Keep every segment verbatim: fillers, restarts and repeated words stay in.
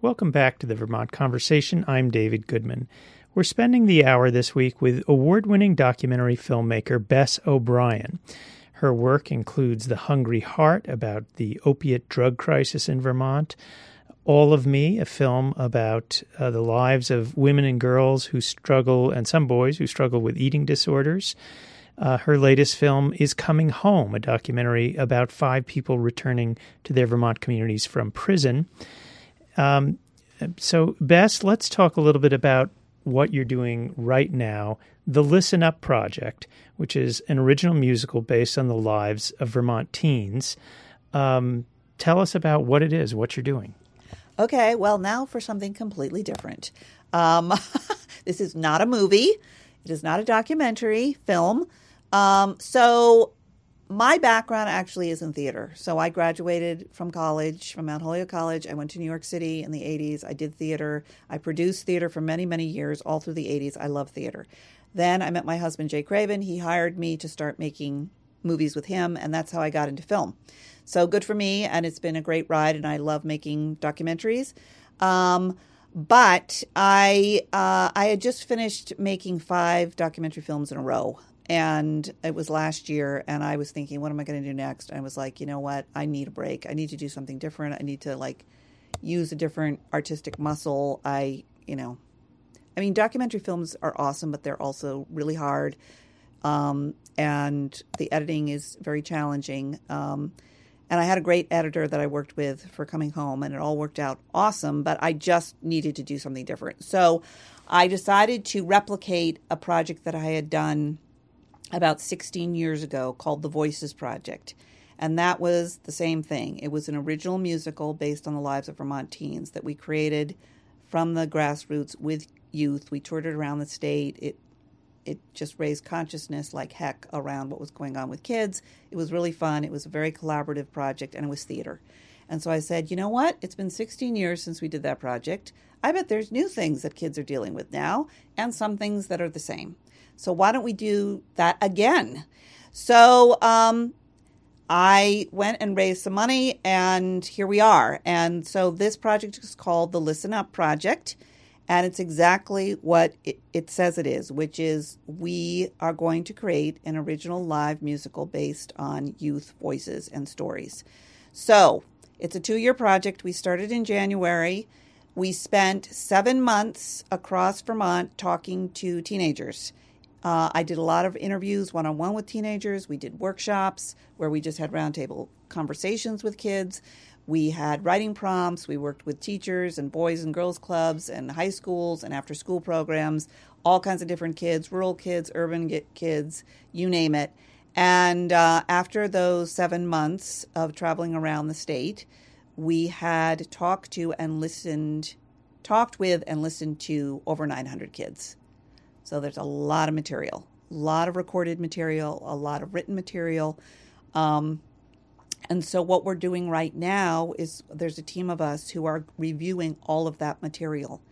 Welcome back to the Vermont Conversation. I'm David Goodman. We're spending the hour this week with award-winning documentary filmmaker Bess O'Brien. Her work includes The Hungry Heart, about the opiate drug crisis in Vermont, All of Me, a film about uh, the lives of women and girls who struggle, and some boys who struggle with eating disorders. Uh, her latest film is Coming Home, a documentary about five people returning to their Vermont communities from prison. Um, so, Bess, let's talk a little bit about what you're doing right now, the Listen Up Project, which is an original musical based on the lives of Vermont teens. Um, tell us about what it is, what you're doing. Okay, well, now for something completely different. Um, this is not a movie. It is not a documentary film. Um, so my background actually is in theater. So I graduated from college, from Mount Holyoke College. I went to New York City in the eighties. I did theater. I produced theater for many, many years, all through the eighties. I love theater. Then I met my husband, Jay Craven. He hired me to start making movies with him, and that's how I got into film. So good for me, and it's been a great ride, and I love making documentaries. Um, but I uh, I had just finished making five documentary films in a row. And it was last year, and I was thinking, what am I going to do next? And I was like, you know what? I need a break. I need to do something different. I need to, like, use a different artistic muscle. I, you know, I mean, documentary films are awesome, but they're also really hard. Um, and the editing is very challenging. Um, and I had a great editor that I worked with for Coming Home, and it all worked out awesome, but I just needed to do something different. So I decided to replicate a project that I had done about sixteen years ago called The Voices Project. And that was the same thing. It was an original musical based on the lives of Vermont teens that we created from the grassroots with youth. We toured it around the state. It it just raised consciousness like heck around what was going on with kids. It was really fun. It was a very collaborative project, and it was theater. And so I said, you know what? It's been sixteen years since we did that project. I bet there's new things that kids are dealing with now, and some things that are the same. So why don't we do that again? So um, I went and raised some money, and here we are. And so this project is called the Listen Up Project, and it's exactly what it, it says it is, which is we are going to create an original live musical based on youth voices and stories. So it's a two-year project. We started in January. We spent seven months across Vermont talking to teenagers. Uh, I did a lot of interviews one-on-one with teenagers. We did workshops where we just had roundtable conversations with kids. We had writing prompts. We worked with teachers and boys and girls clubs and high schools and after-school programs, all kinds of different kids, rural kids, urban kids, you name it. And uh, after those seven months of traveling around the state, we had talked to and listened, talked with and listened to over nine hundred kids. So there's a lot of material, a lot of recorded material, a lot of written material. Um, and so what we're doing right now is there's a team of us who are reviewing all of that material.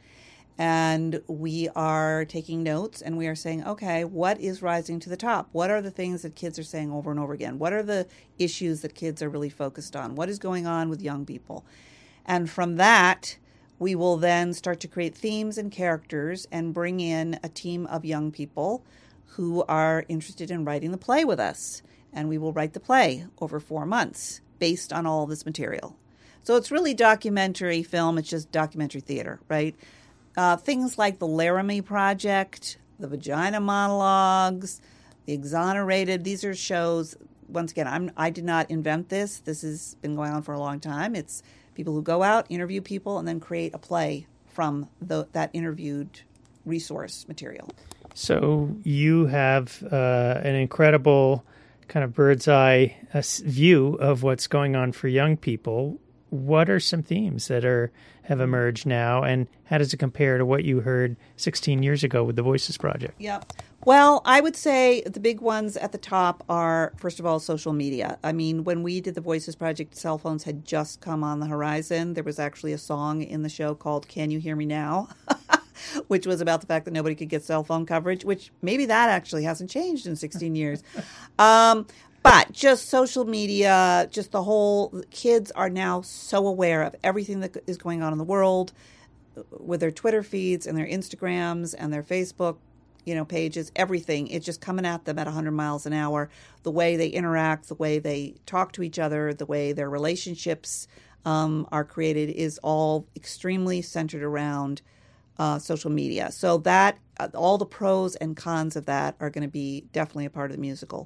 And we are taking notes, and we are saying, okay, what is rising to the top? What are the things that kids are saying over and over again? What are the issues that kids are really focused on? What is going on with young people? And from that, we will then start to create themes and characters and bring in a team of young people who are interested in writing the play with us. And we will write the play over four months based on all this material. So it's really documentary film. It's just documentary theater, right? Uh, things like the Laramie Project, the Vagina Monologues, the Exonerated. These are shows, once again, I'm, I did not invent this. This has been going on for a long time. It's people who go out, interview people, and then create a play from the, that interviewed resource material. So you have uh, an incredible kind of bird's eye uh, view of what's going on for young people. What are some themes that are have emerged now, and how does it compare to what you heard sixteen years ago with the Voices Project? Yeah. Well, I would say the big ones at the top are, first of all, social media. I mean, when we did the Voices Project, cell phones had just come on the horizon. There was actually a song in the show called Can You Hear Me Now? Which was about the fact that nobody could get cell phone coverage, which maybe that actually hasn't changed in sixteen years. Um, But just social media, just the whole, kids are now so aware of everything that is going on in the world with their Twitter feeds and their Instagrams and their Facebook, you know, pages, everything. It's just coming at them at one hundred miles an hour. The way they interact, the way they talk to each other, the way their relationships um, are created is all extremely centered around uh, social media. So that, uh, all the pros and cons of that are going to be definitely a part of the musical.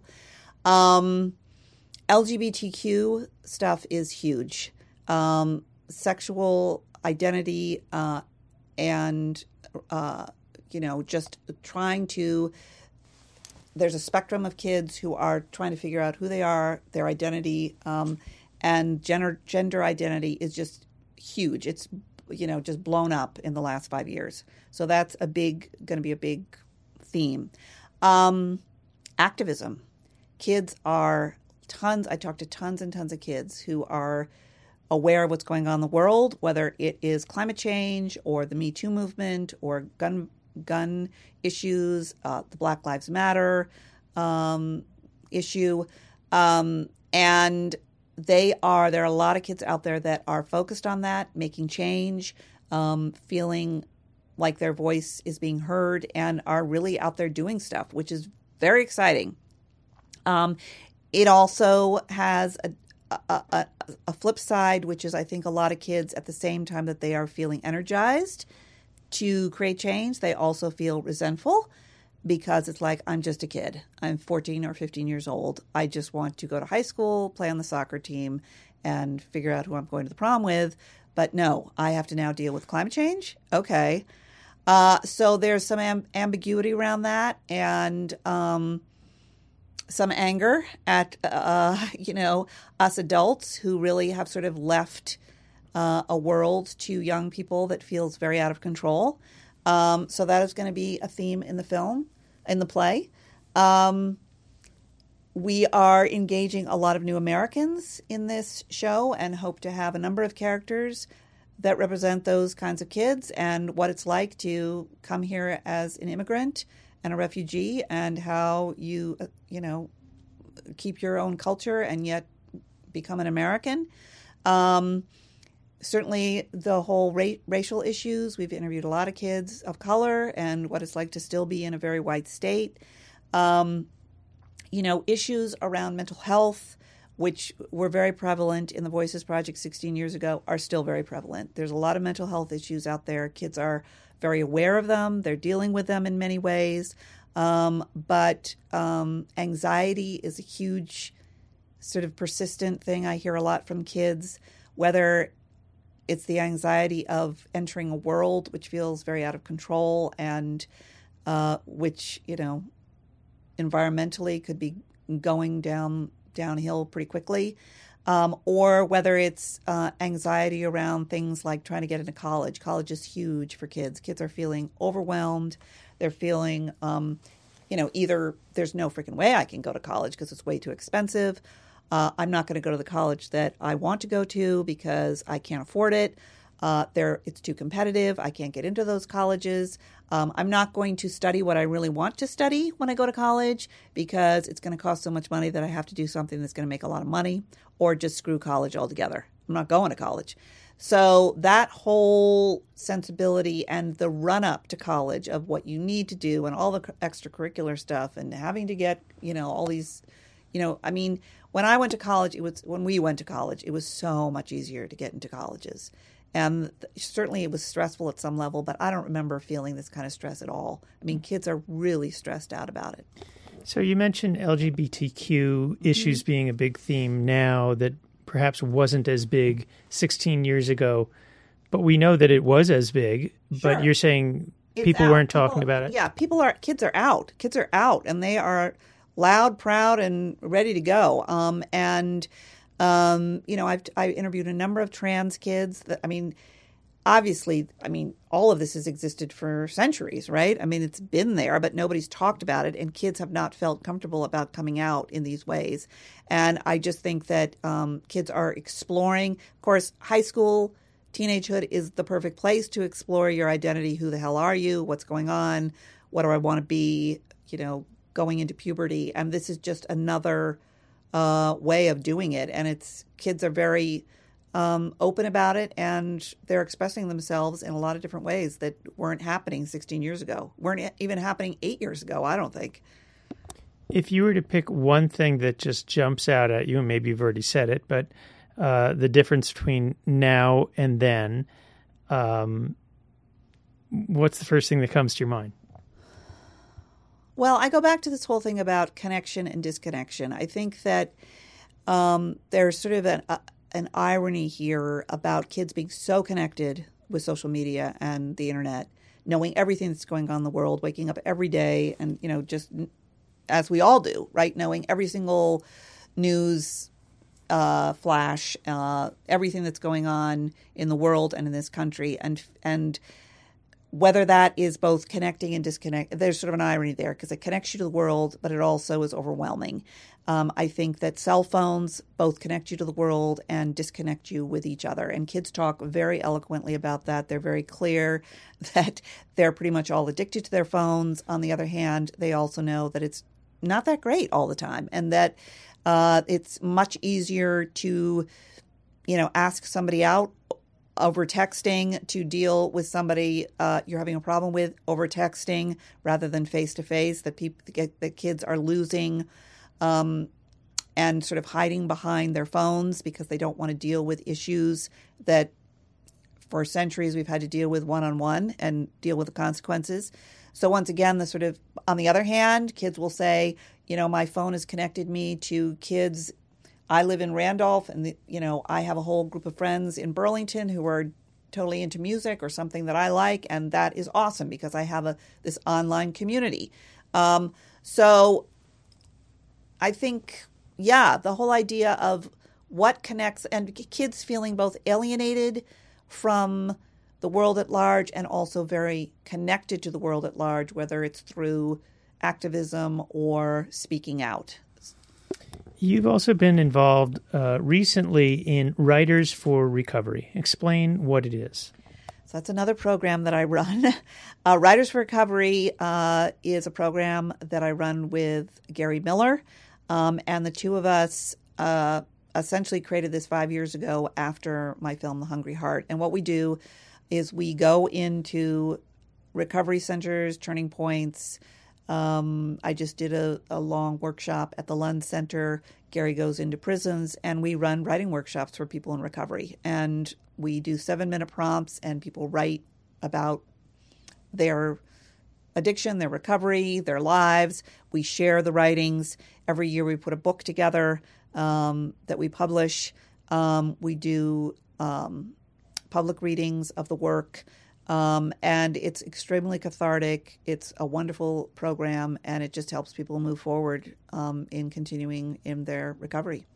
Um, L G B T Q stuff is huge. Um, sexual identity uh, and, uh, you know, just trying to, there's a spectrum of kids who are trying to figure out who they are, their identity, um, and gender gender identity is just huge. It's, you know, just blown up in the last five years. So that's a big, going to be a big theme. Um, activism. Kids are tons, I talk to tons and tons of kids who are aware of what's going on in the world, whether it is climate change or the Me Too movement or gun gun issues, uh, the Black Lives Matter um, issue. Um, and they are, there are a lot of kids out there that are focused on that, making change, um, feeling like their voice is being heard, and are really out there doing stuff, which is very exciting. Um, it also has a, a, a, a flip side, which is I think a lot of kids at the same time that they are feeling energized to create change, they also feel resentful because it's like, I'm just a kid. I'm fourteen or fifteen years old. I just want to go to high school, play on the soccer team, and figure out who I'm going to the prom with. But no, I have to now deal with climate change. Okay. Uh, so there's some amb- ambiguity around that, and um, some anger at, uh, you know, us adults who really have sort of left uh, a world to young people that feels very out of control. Um, so that is going to be a theme in the film, in the play. Um, we are engaging a lot of new Americans in this show and hope to have a number of characters that represent those kinds of kids and what it's like to come here as an immigrant and a refugee, and how you, uh, you know, keep your own culture and yet become an American. Um, certainly the whole ra- racial issues. We've interviewed a lot of kids of color and what it's like to still be in a very white state. Um, you know, issues around mental health, which were very prevalent in the Voices Project sixteen years ago, are still very prevalent. There's a lot of mental health issues out there. Kids are very aware of them. They're dealing with them in many ways. Um, but um, anxiety is a huge sort of persistent thing I hear a lot from kids, whether it's the anxiety of entering a world which feels very out of control and uh, which, you know, environmentally could be going down downhill pretty quickly, um, or whether it's uh, anxiety around things like trying to get into college. College is huge for kids. Kids are feeling overwhelmed. They're feeling, um, you know, either there's no freaking way I can go to college because it's way too expensive. Uh, I'm not going to go to the college that I want to go to because I can't afford it. Uh, there, it's too competitive. I can't get into those colleges. Um, I'm not going to study what I really want to study when I go to college because it's going to cost so much money that I have to do something that's going to make a lot of money, or just screw college altogether. I'm not going to college. So that whole sensibility and the run-up to college of what you need to do and all the extracurricular stuff and having to get, you know, all these, you know, I mean, when I went to college, it was when we went to college, it was so much easier to get into colleges. And certainly it was stressful at some level, but I don't remember feeling this kind of stress at all. I mean, kids are really stressed out about it. So you mentioned L G B T Q issues mm-hmm. being a big theme now that perhaps wasn't as big sixteen years ago, but we know that it was as big. Sure. But you're saying it's people out. weren't talking people, about it? Yeah, people are, kids are out. Kids are out, and they are loud, proud, and ready to go. Um, and... Um, you know, I've I interviewed a number of trans kids that, I mean, obviously, I mean, all of this has existed for centuries, right? I mean, it's been there, but nobody's talked about it, and kids have not felt comfortable about coming out in these ways. And I just think that um, kids are exploring. Of course, high school, teenagehood is the perfect place to explore your identity. Who the hell are you? What's going on? What do I want to be? You know, going into puberty. And this is just another uh, way of doing it. And it's kids are very um, open about it, and they're expressing themselves in a lot of different ways that weren't happening sixteen years ago, weren't even happening eight years ago, I don't think. If you were to pick one thing that just jumps out at you, and maybe you've already said it, but uh, the difference between now and then, um, what's the first thing that comes to your mind? Well, I go back to this whole thing about connection and disconnection. I think that um, there's sort of an, uh, an irony here about kids being so connected with social media and the internet, knowing everything that's going on in the world, waking up every day and, you know, just as we all do, right? Knowing every single news uh, flash, uh, everything that's going on in the world and in this country. And, and, whether that is both connecting and disconnect, there's sort of an irony there because it connects you to the world, but it also is overwhelming. Um, I think that cell phones both connect you to the world and disconnect you with each other. And kids talk very eloquently about that. They're very clear that they're pretty much all addicted to their phones. On the other hand, they also know that it's not that great all the time, and that uh, it's much easier to, you know, ask somebody out over texting, to deal with somebody uh, you're having a problem with over texting rather than face to face. That people, that kids are losing um, and sort of hiding behind their phones because they don't want to deal with issues that for centuries we've had to deal with one on one and deal with the consequences. So once again, the sort of on the other hand, kids will say, you know, my phone has connected me to kids. I live in Randolph, and, the, you know, I have a whole group of friends in Burlington who are totally into music or something that I like, and that is awesome because I have a this online community. Um, so I think, yeah, the whole idea of what connects, and kids feeling both alienated from the world at large and also very connected to the world at large, whether it's through activism or speaking out. You've also been involved uh, recently in Writers for Recovery. Explain what it is. So that's another program that I run. Uh, Writers for Recovery uh, is a program that I run with Gary Miller. Um, and the two of us uh, essentially created this five years ago after my film, The Hungry Heart. And what we do is we go into recovery centers, turning points. Um, I just did a, a long workshop at the Lund Center. Gary goes into prisons, and we run writing workshops for people in recovery. And we do seven-minute prompts, and people write about their addiction, their recovery, their lives. We share the writings. Every year we put a book together um, that we publish. Um, we do um, public readings of the work. Um, and it's extremely cathartic. It's a wonderful program, and it just helps people move forward um, in continuing in their recovery.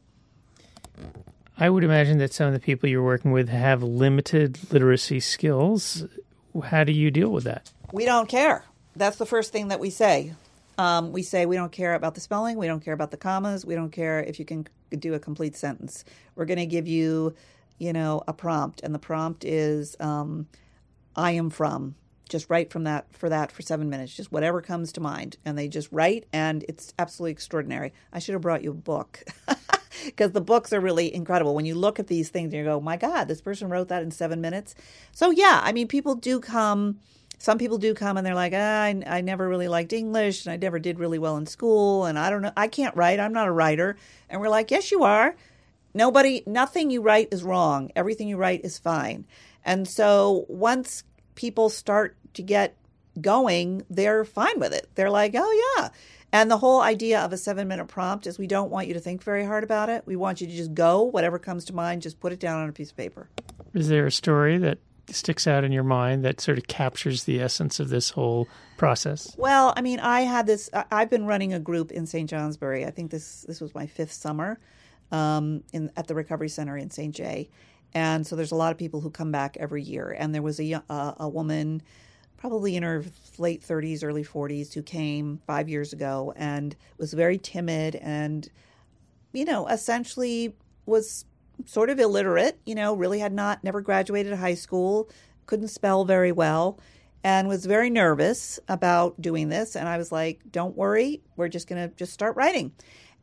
I would imagine that some of the people you're working with have limited literacy skills. How do you deal with that? We don't care. That's the first thing that we say. Um, we say we don't care about the spelling. We don't care about the commas. We don't care if you can do a complete sentence. We're going to give you, you know, a prompt, and the prompt is... Um, I am from, just write from that for that for seven minutes, just whatever comes to mind. And they just write, and it's absolutely extraordinary. I should have brought you a book because the books are really incredible. When you look at these things and you go, my God, this person wrote that in seven minutes. So, yeah, I mean, people do come. Some people do come and they're like, ah, I, I never really liked English and I never did really well in school. And I don't know, I can't write. I'm not a writer. And we're like, yes, you are. Nobody, nothing you write is wrong. Everything you write is fine. And so once people start to get going, they're fine with it. They're like, oh, yeah. And the whole idea of a seven-minute prompt is we don't want you to think very hard about it. We want you to just go, whatever comes to mind, just put it down on a piece of paper. Is there a story that sticks out in your mind that sort of captures the essence of this whole process? Well, I mean, I had this, I've been running a group in Saint Johnsbury. I think this this was my fifth summer um, in at the Recovery Center in Saint J. And so there's a lot of people who come back every year. And there was a, uh, a woman, probably in her late thirties, early forties, who came five years ago and was very timid and, you know, essentially was sort of illiterate, you know, really had not, never graduated high school, couldn't spell very well, and was very nervous about doing this. And I was like, don't worry, we're just going to just start writing.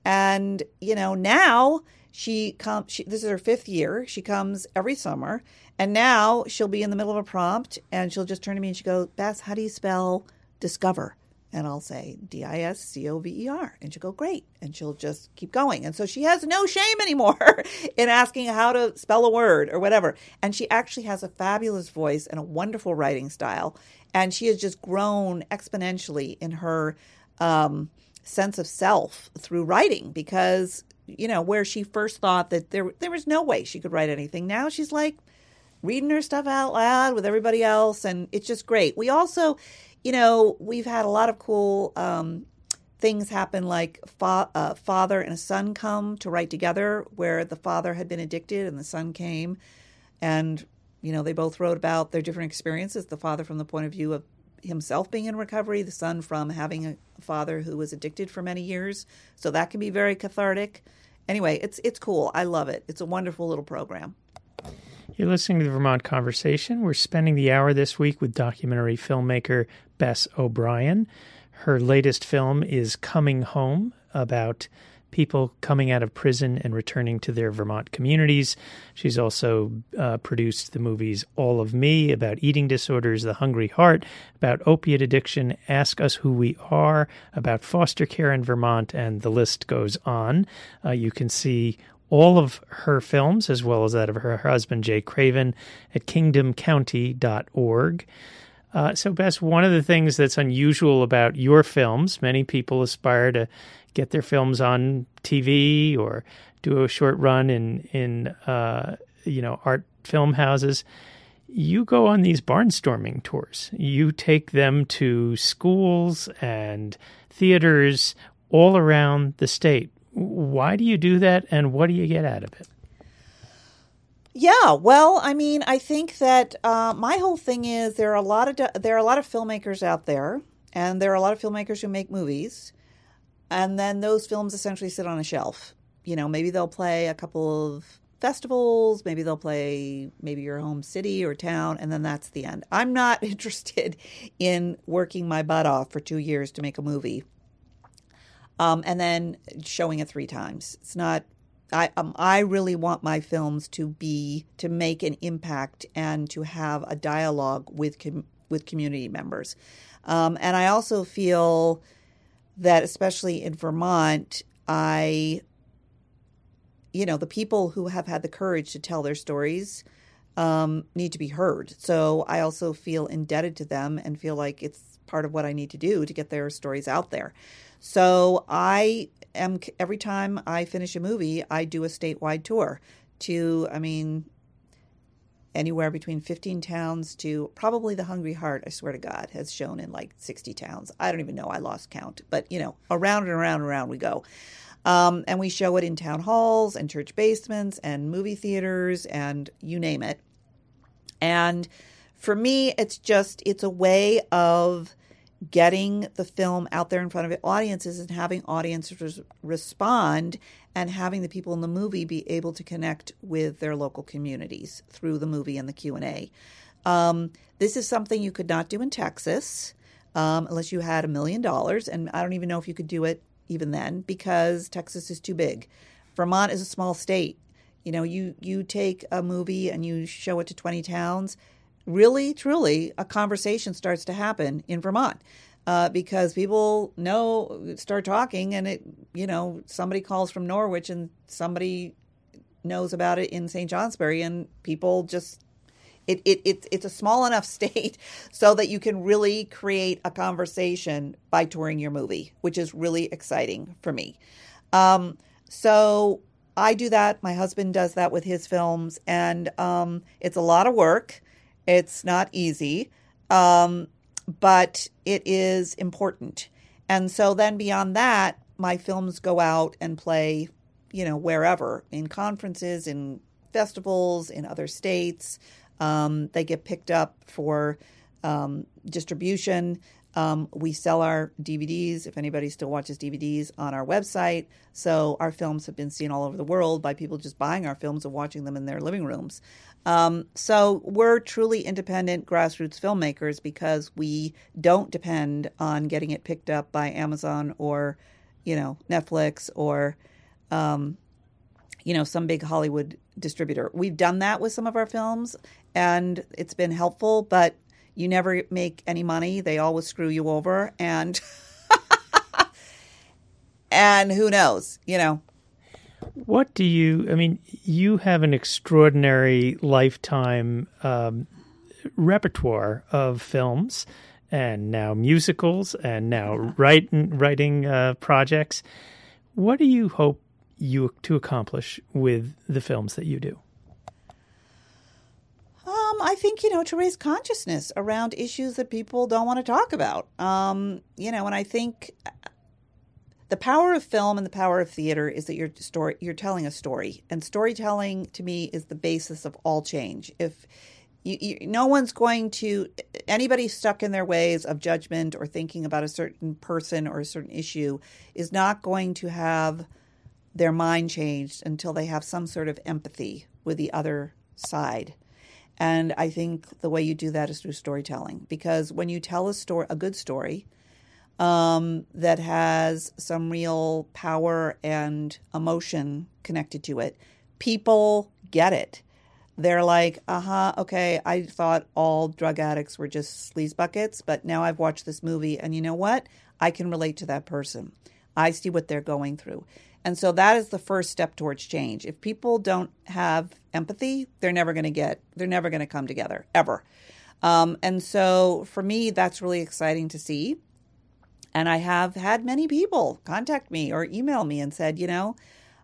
And, you know, now she comes, she, this is her fifth year. She comes every summer. And now she'll be in the middle of a prompt and she'll just turn to me and she goes, Bess, how do you spell discover? And I'll say D I S C O V E R. And she'll go, great. And she'll just keep going. And so she has no shame anymore in asking how to spell a word or whatever. And she actually has a fabulous voice and a wonderful writing style. And she has just grown exponentially in her um, sense of self through writing because, you know, where she first thought that there there was no way she could write anything. Now she's like reading her stuff out loud with everybody else. And it's just great. We also... You know, we've had a lot of cool um, things happen, like fa- a father and a son come to write together where the father had been addicted and the son came. And, you know, they both wrote about their different experiences, the father from the point of view of himself being in recovery, the son from having a father who was addicted for many years. So that can be very cathartic. Anyway, it's it's cool. I love it. It's a wonderful little program. You're listening to the Vermont Conversation. We're spending the hour this week with documentary filmmaker Bess O'Brien. Her latest film is Coming Home, about people coming out of prison and returning to their Vermont communities. She's also uh, produced the movies All of Me, about eating disorders, The Hungry Heart, about opiate addiction, Ask Us Who We Are, about foster care in Vermont, and the list goes on. Uh, you can see all of her films, as well as that of her husband, Jay Craven, at kingdom county dot org. Uh, so, Bess, one of the things that's unusual about your films, many people aspire to get their films on T V or do a short run in, in uh, you know, art film houses. You go on these barnstorming tours. You take them to schools and theaters all around the state. Why do you do that, and what do you get out of it? Yeah, well, I mean, I think that uh, my whole thing is there are a lot of there are a lot of filmmakers out there, and there are a lot of filmmakers who make movies, and then those films essentially sit on a shelf. You know, maybe they'll play a couple of festivals, maybe they'll play maybe your home city or town, and then that's the end. I'm not interested in working my butt off for two years to make a movie. Um, and then showing it three times. It's not. I um, I really want my films to be to make an impact and to have a dialogue with com- with community members. Um, and I also feel that, especially in Vermont, I, you know, the people who have had the courage to tell their stories um, need to be heard. So I also feel indebted to them and feel like it's part of what I need to do to get their stories out there. So I am, every time I finish a movie, I do a statewide tour to, I mean, anywhere between fifteen towns to probably The Hungry Heart, I swear to God, has shown in like sixty towns. I don't even know. I lost count. But, you know, around and around and around we go. Um, and we show it in town halls and church basements and movie theaters and you name it. And for me, it's just, it's a way of getting the film out there in front of audiences and having audiences respond and having the people in the movie be able to connect with their local communities through the movie and the Q and A. Um, this is something you could not do in Texas um, unless you had a million dollars. And I don't even know if you could do it even then because Texas is too big. Vermont is a small state. You know, you, you take a movie and you show it to twenty towns. Really, truly, a conversation starts to happen in Vermont uh, because people know, start talking, and it, you know, somebody calls from Norwich and somebody knows about it in Saint Johnsbury, and people just, it, it, it it's a small enough state so that you can really create a conversation by touring your movie, which is really exciting for me. Um, so I do that. My husband does that with his films, and um, it's a lot of work. It's not easy, um, but it is important. And so then beyond that, my films go out and play, you know, wherever, in conferences, in festivals, in other states. Um, they get picked up for um, distribution. Um, we sell our D V Ds, if anybody still watches D V Ds, on our website. So our films have been seen all over the world by people just buying our films and watching them in their living rooms. Um, so we're truly independent grassroots filmmakers because we don't depend on getting it picked up by Amazon or, you know, Netflix or, um, you know, some big Hollywood distributor. We've done that with some of our films, and it's been helpful, but you never make any money. They always screw you over, and and who knows, you know. What do you, I mean, you have an extraordinary lifetime um, repertoire of films and now musicals and now yeah. writing, writing uh, projects. What do you hope you to accomplish with the films that you do? Um, I think, you know, to raise consciousness around issues that people don't want to talk about. Um, you know, and I think the power of film and the power of theater is that you're story, you're telling a story, and storytelling to me is the basis of all change. If you, you, no one's going to, anybody stuck in their ways of judgment or thinking about a certain person or a certain issue is not going to have their mind changed until they have some sort of empathy with the other side. And I think the way you do that is through storytelling, because when you tell a story, a good story, um, that has some real power and emotion connected to it, people get it. They're like, uh-huh, okay, I thought all drug addicts were just sleaze buckets, but now I've watched this movie, and you know what? I can relate to that person. I see what they're going through. And so that is the first step towards change. If people don't have empathy, they're never going to get, they're never going to come together, ever. Um, and so for me, that's really exciting to see. And I have had many people contact me or email me and said, you know,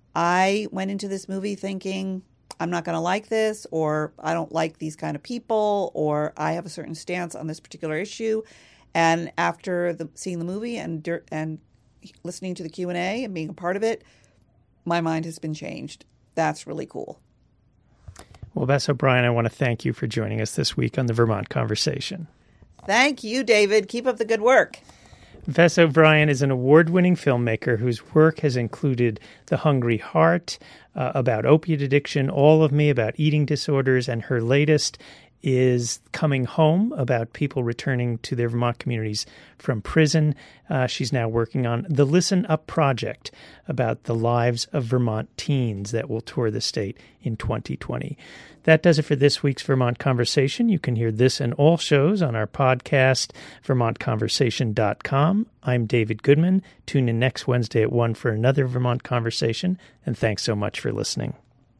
I went into this movie thinking I'm not going to like this, or I don't like these kind of people, or I have a certain stance on this particular issue. And after the, seeing the movie and and listening to the Q and A and being a part of it, my mind has been changed. That's really cool. Well, Bess O'Brien, I want to thank you for joining us this week on the Vermont Conversation. Thank you, David. Keep up the good work. Bess O'Brien is an award-winning filmmaker whose work has included The Hungry Heart, uh, about opiate addiction, All of Me, about eating disorders, and her latest is Coming Home, about people returning to their Vermont communities from prison. Uh, she's now working on the Listen Up Project, about the lives of Vermont teens that will tour the state in twenty twenty. That does it for this week's Vermont Conversation. You can hear this and all shows on our podcast, vermont conversation dot com. I'm David Goodman. Tune in next Wednesday at one for another Vermont Conversation, and thanks so much for listening.